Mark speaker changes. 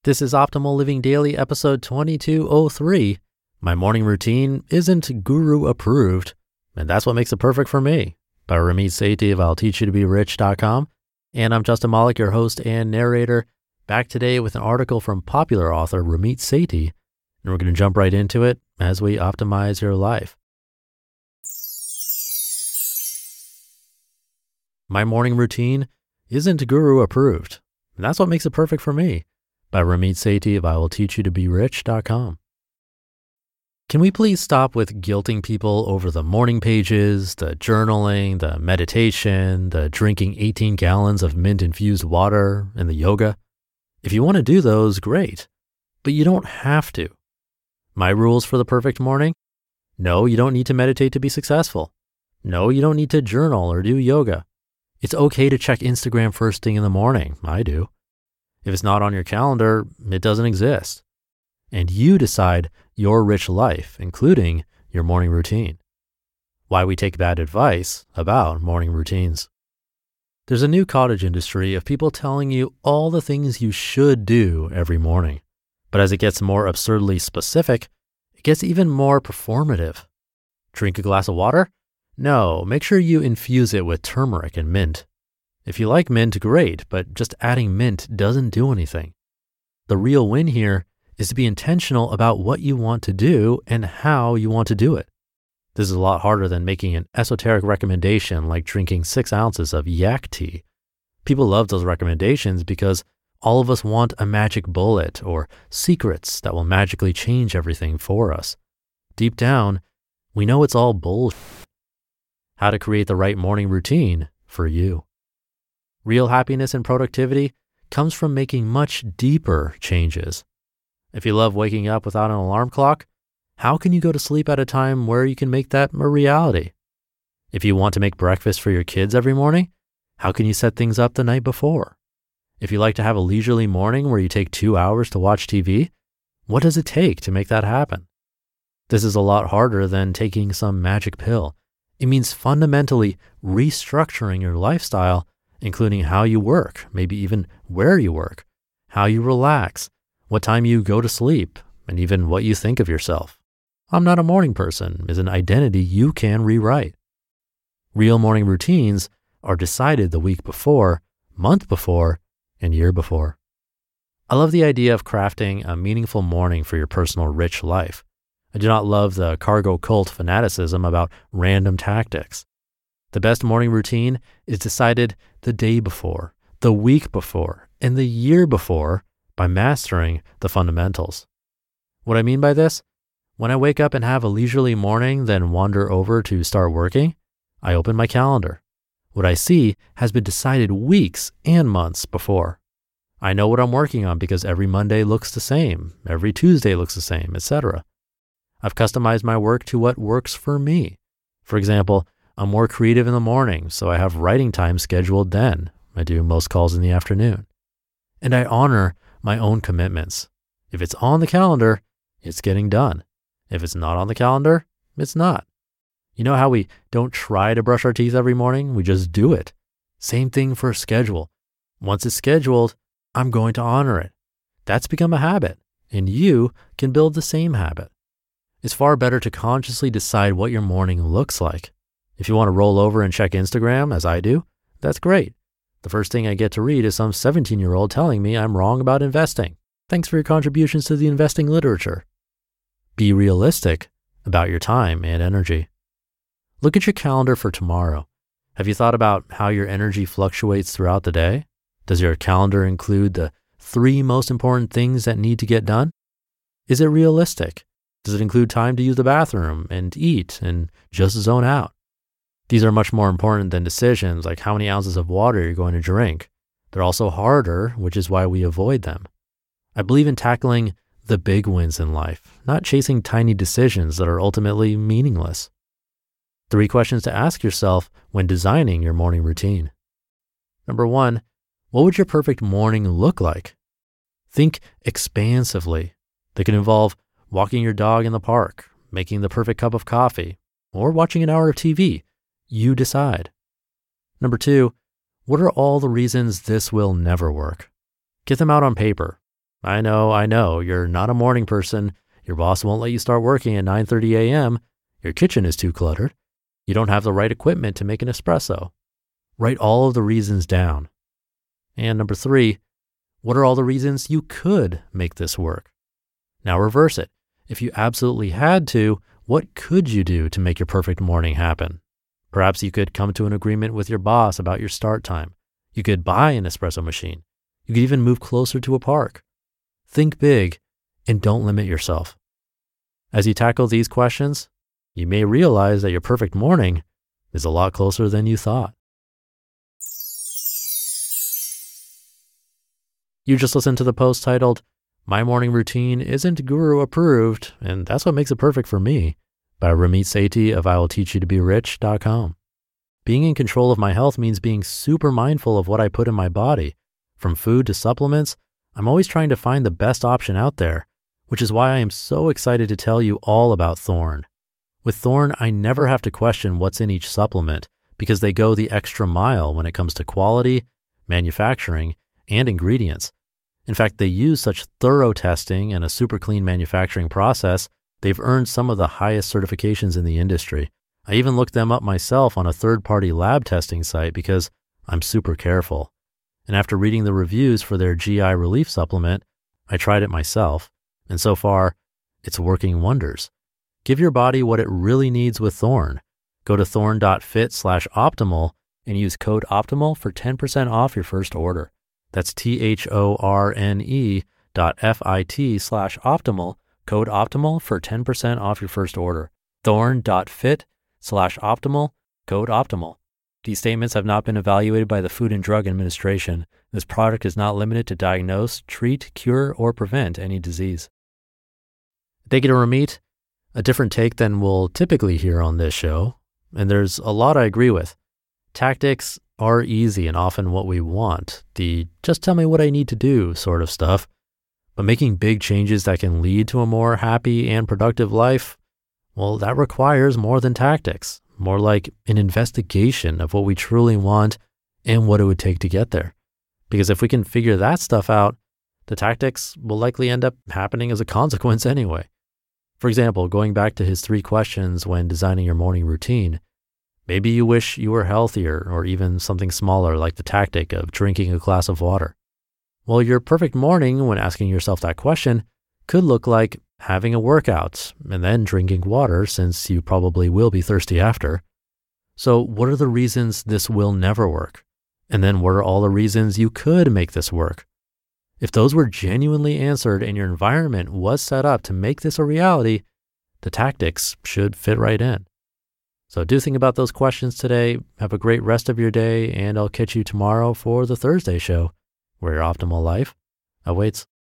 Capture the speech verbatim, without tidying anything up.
Speaker 1: This is Optimal Living Daily, episode twenty-two oh three. My morning routine isn't guru approved, and that's what makes it perfect for me. By Ramit Sethi of I'll Teach You To Be Rich dot com. And I'm Justin Malik, your host and narrator, back today with an article from popular author Ramit Sethi, and we're going to jump right into it as we optimize your life. My morning routine isn't guru approved, and that's what makes it perfect for me. By Ramit Sethi of I will Teach You To Be Rich dot com. Can we please stop with guilting people over the morning pages, the journaling, the meditation, the drinking eighteen gallons of mint-infused water, and the yoga? If you want to do those, great, but you don't have to. My rules for the perfect morning? No, you don't need to meditate to be successful. No, you don't need to journal or do yoga. It's okay to check Instagram first thing in the morning. I do. If it's not on your calendar, it doesn't exist. And you decide your rich life, including your morning routine. Why we take bad advice about morning routines. There's a new cottage industry of people telling you all the things you should do every morning. But as it gets more absurdly specific, it gets even more performative. Drink a glass of water? No, make sure you infuse it with turmeric and mint. If you like mint, great, but just adding mint doesn't do anything. The real win here is to be intentional about what you want to do and how you want to do it. This is a lot harder than making an esoteric recommendation like drinking six ounces of yak tea. People love those recommendations because all of us want a magic bullet or secrets that will magically change everything for us. Deep down, we know it's all bullshit. How to create the right morning routine for you. Real happiness and productivity comes from making much deeper changes. If you love waking up without an alarm clock, how can you go to sleep at a time where you can make that a reality? If you want to make breakfast for your kids every morning, how can you set things up the night before? If you like to have a leisurely morning where you take two hours to watch T V, what does it take to make that happen? This is a lot harder than taking some magic pill. It means fundamentally restructuring your lifestyle, including how you work, maybe even where you work, how you relax, what time you go to sleep, and even what you think of yourself. I'm not a morning person is an identity you can rewrite. Real morning routines are decided the week before, month before, and year before. I love the idea of crafting a meaningful morning for your personal rich life. I do not love the cargo cult fanaticism about random tactics. The best morning routine is decided the day before, the week before, and the year before by mastering the fundamentals. What I mean by this? When I wake up and have a leisurely morning, then wander over to start working, I open my calendar. What I see has been decided weeks and months before. I know what I'm working on because every Monday looks the same, every Tuesday looks the same, et cetera. I've customized my work to what works for me. For example, I'm more creative in the morning, so I have writing time scheduled then. I do most calls in the afternoon. And I honor my own commitments. If it's on the calendar, it's getting done. If it's not on the calendar, it's not. You know how we don't try to brush our teeth every morning? We just do it. Same thing for a schedule. Once it's scheduled, I'm going to honor it. That's become a habit, and you can build the same habit. It's far better to consciously decide what your morning looks like. If you want to roll over and check Instagram, as I do, that's great. The first thing I get to read is some seventeen-year-old telling me I'm wrong about investing. Thanks for your contributions to the investing literature. Be realistic about your time and energy. Look at your calendar for tomorrow. Have you thought about how your energy fluctuates throughout the day? Does your calendar include the three most important things that need to get done? Is it realistic? Does it include time to use the bathroom and eat and just zone out? These are much more important than decisions like how many ounces of water you're going to drink. They're also harder, which is why we avoid them. I believe in tackling the big wins in life, not chasing tiny decisions that are ultimately meaningless. Three questions to ask yourself when designing your morning routine. Number one, what would your perfect morning look like? Think expansively. They can involve walking your dog in the park, making the perfect cup of coffee, or watching an hour of T V. You decide. Number two, what are all the reasons this will never work? Get them out on paper. I know, I know, you're not a morning person. Your boss won't let you start working at nine thirty a.m. Your kitchen is too cluttered. You don't have the right equipment to make an espresso. Write all of the reasons down. And number three, what are all the reasons you could make this work? Now reverse it. If you absolutely had to, what could you do to make your perfect morning happen? Perhaps you could come to an agreement with your boss about your start time. You could buy an espresso machine. You could even move closer to a park. Think big and don't limit yourself. As you tackle these questions, you may realize that your perfect morning is a lot closer than you thought. You just listened to the post titled, My Morning Routine Isn't Guru Approved, and That's What Makes It Perfect for Me, by Ramit Sethi of I Will Teach You to Be Rich dot com. Being in control of my health means being super mindful of what I put in my body. From food to supplements, I'm always trying to find the best option out there, which is why I am so excited to tell you all about Thorne. With Thorne, I never have to question what's in each supplement because they go the extra mile when it comes to quality, manufacturing, and ingredients. In fact, they use such thorough testing and a super clean manufacturing process, they've earned some of the highest certifications in the industry. I even looked them up myself on a third-party lab testing site because I'm super careful. And after reading the reviews for their G I relief supplement, I tried it myself. And so far, it's working wonders. Give your body what it really needs with Thorne. Go to thorne.fit slash optimal and use code OPTIMAL for ten percent off your first order. That's T-H-O-R-N-E dot F-I-T slash optimal, code OPTIMAL for ten percent off your first order. Thorne.fit slash optimal, code OPTIMAL. These statements have not been evaluated by the Food and Drug Administration. This product is not limited to diagnose, treat, cure, or prevent any disease. Thank you to Ramit. A different take than we'll typically hear on this show, and there's a lot I agree with. Tactics are easy and often what we want, the just tell me what I need to do sort of stuff. But making big changes that can lead to a more happy and productive life, well, that requires more than tactics. More like an investigation of what we truly want and what it would take to get there. Because if we can figure that stuff out, the tactics will likely end up happening as a consequence anyway. For example, going back to his three questions when designing your morning routine, maybe you wish you were healthier or even something smaller like the tactic of drinking a glass of water. Well, your perfect morning when asking yourself that question could look like having a workout and then drinking water since you probably will be thirsty after. So what are the reasons this will never work? And then what are all the reasons you could make this work? If those were genuinely answered and your environment was set up to make this a reality, the tactics should fit right in. So do think about those questions today. Have a great rest of your day, and I'll catch you tomorrow for the Thursday show, where your optimal life awaits.